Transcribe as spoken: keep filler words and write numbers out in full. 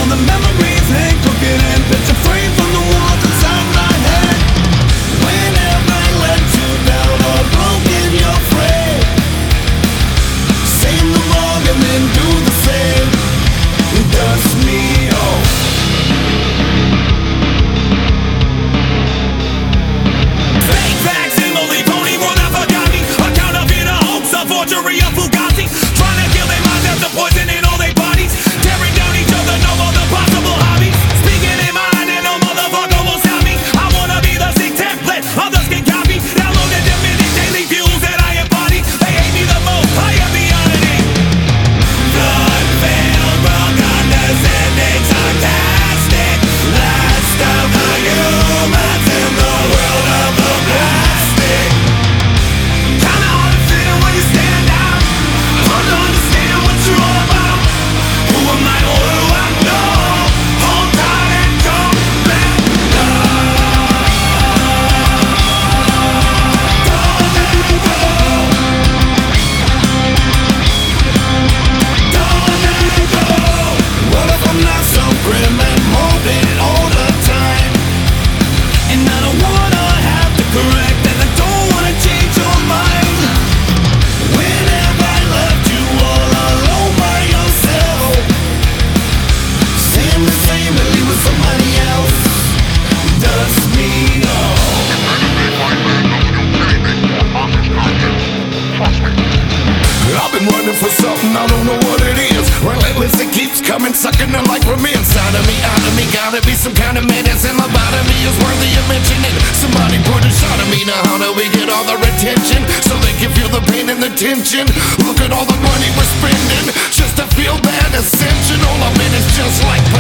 all the memories hang crooked and picture frame from the walls inside my head. Whenever I let you down or broken your frame, sing them all and then do the same. Dust me off. Fake facsimile, phony will not forgot me. A counterfeit, a hoax, a forgery, a fugazi. Trying to kill their minds after poisoning all their bodies. Tearing down each other, no other possible hobbies. Speaking in mind and no motherfucker will stop me. I wanna be the sick template, others can copy. Download and diminish daily views that I embody. They hate me the most, I am the oddity. Blood-filled, broken understanding, sarcastic. Last of the humans in the world of the plastic. Kinda hard to fit in when you stand out. Hard to understand what you're all about. Who am I or who I know? Hold tight and come back. Don't let go. Don't let go. What if I'm not so grim and morbid all the time? And I don't wanna have to correct, and I don't wanna change your mind. Whenever I left you all alone by yourself, saying the same but leave with somebody else, dust me off. I've been running for something, I don't know what it is. Relentless, it keeps coming, sucking the life from inside of me, out of me. Gotta be some kind of menace, and lobotomy is worthy of mentioning. Somebody put a shot at me, now how do we get all their attention? So they can feel the pain and the tension. Look at all the money we're spending, just to feel that ascension. All I'm in is just like